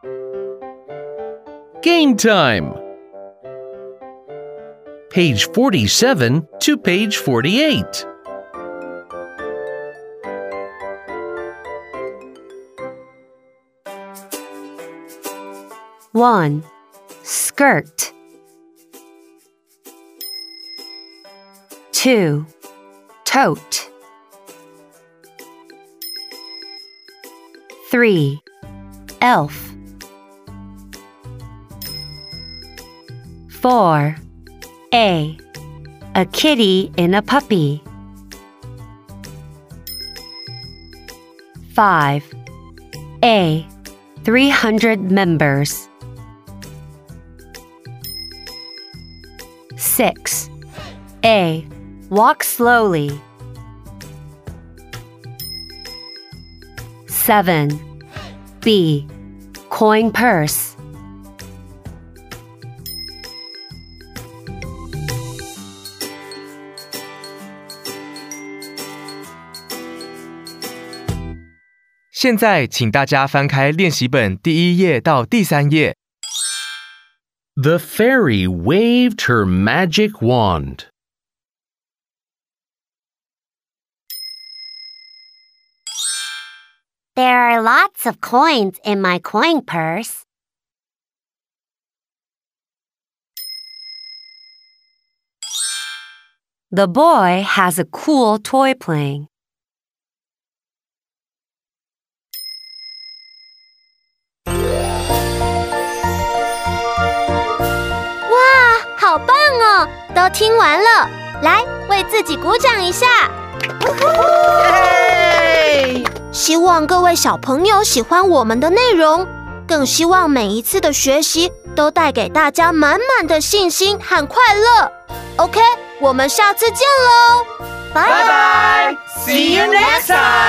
Game time! Page 47 to page 48. One, skirt. 2, tote. 3, elf. 4, a kitty in a puppy. 5, 300 members. 6, walk slowly. 7, coin purse. 现在请大家翻开练习本第1页到第3页。 The fairy waved her magic wand. There are lots of coins in my coin purse. The boy has a cool toy plane. Wow, 好棒哦！都听完了，来为自己鼓掌一下。希望各位小朋友喜欢我们的内容，更希望每一次的学习都带给大家满满的信心和快乐。OK， 我们下次见喽， 拜拜 ，See you next time。